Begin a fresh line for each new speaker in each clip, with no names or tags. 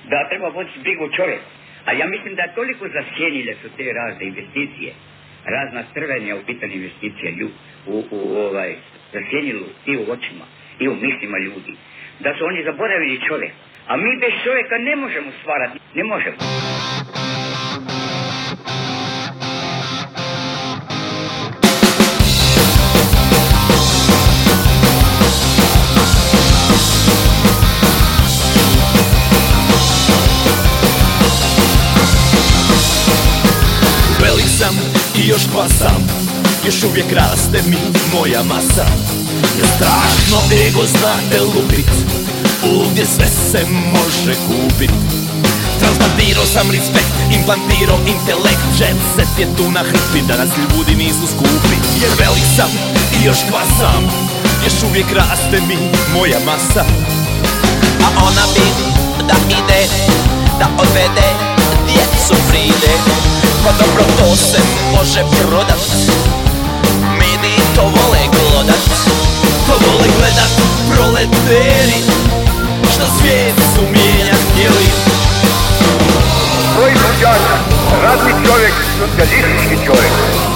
da treba voditi brigu čovjek. A ja mislim da toliko zasjenile su te razne investicije, razna crvenja u pitanju investicija zasjenilo i u očima i u mislima ljudi, da su oni zaboravili čovjek. A mi bez čovjeka ne možemo stvarati, ne možemo.
Velik sam i još kvasam, još uvijek raste mi moja masa. Jer strašno ego znate lupit, ovdje sve se može kupit. Transplantirao sam respekt, implantirao intelekt, jet set je tu na hrpi da nas ljudi nisu skupi. Jer velik sam i još kvasam, još uvijek raste mi moja masa.
A ona bi da ide, da odvede djecu pride. Pa dobro, to se može prodat, mediji to vole glodat.
To vole gledat proleteri, što svijet su mijenjat htjeli.
Proizvođač, radni čovjek, socijalistički čovjek.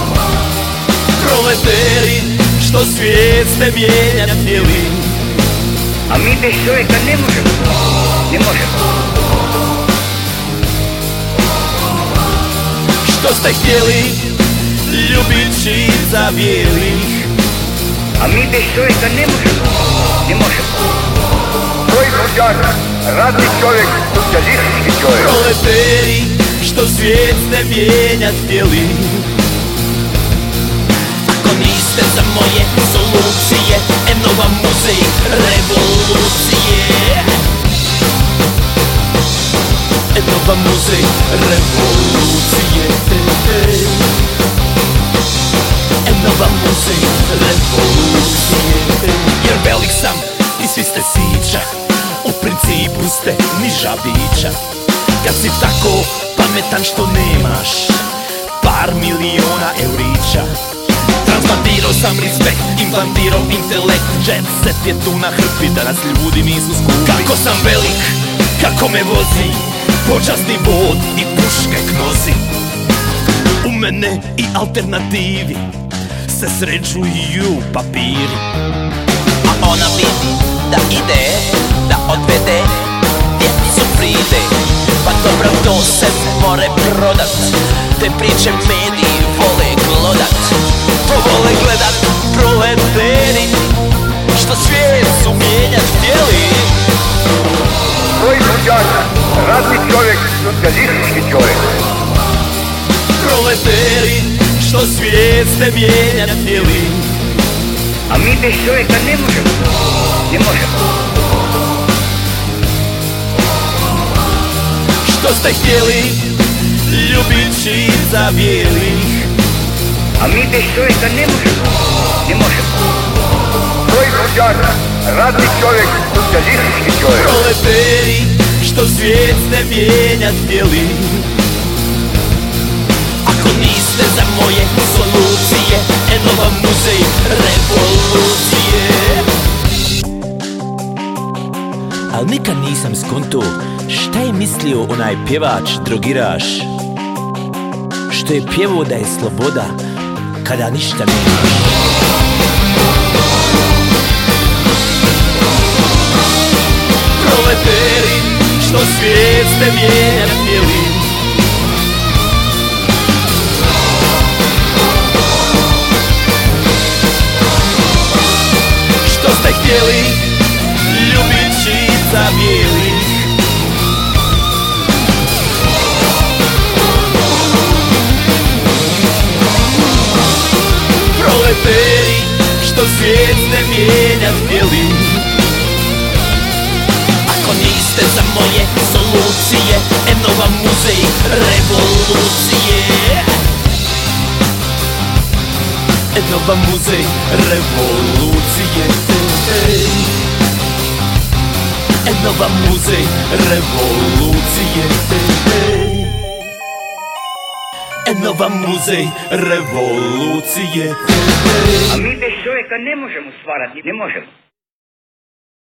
Proleteri, što svijet ste mijenjat htjeli.
A mi bez čovjeka ne možemo, ne možemo.
Što ste htjeli, ljubići za bijelih.
A mi bez čovjeka ne možemo, ne možemo.
Proizvođač, radni čovjek, socijalistički čovjek.
Proleteri, što svijet ste mijenjat htjeli.
Ako niste za moje solucije, eno vam muzej revolucije.
Eno vam muzej revolucije. Eno vam muzej revolucije. Jer velik sam i svi ste sića, u principu ste niža bića. Kad si tako pametan što nemaš par miliona eurića. Transplantirao sam respekt, implantirao intelekt, jet set je tu na hrpi da nas ljudi nisu skupi. Kako sam velik, kako me vozi počasni vod i puške knozi. U mene i alternativi se sređuju papiri.
A ona bi da ide, da odvede djecu pride. Pa dobro, to se more prodat, te priče mediji vole glodat. To vole gledat proleteri, što svijet su mijenjat htjeli.
Proizvođač, radni čovjek, socijalistički čovjek.
Proleteri, što svijet ste mijenjat htjeli.
A mi bez čovjeka ne možemo, ne možemo.
Što ste htjeli, ljubići za bijelih.
A mi bez čovjeka ne možemo, ne možemo.
Proizvođač, radni čovjek, socijalistički čovjek.
Proleteri, što svijet ste mijenjat htjeli.
Ako niste za moje solucije, eno vam muzej revolucije.
Al nikad nisam skonto šta je mislio onaj pjevač drogiraš, što je pjevao da je sloboda kada ništa nemaš.
Proleteri, što svijet ste mijenjat htjeli. Što ste htjeli, ljubići za bijelih. Proleteri, što svijet ste mijenjat htjeli.
Ako niste za moje solucije, eno vam muzej revolucije.
Eno vam muzej revolucije. Eno vam muzej revolucije. Eno vam muzej revolucije.
A mi bez čovjeka ne možemo stvarati, ne možemo.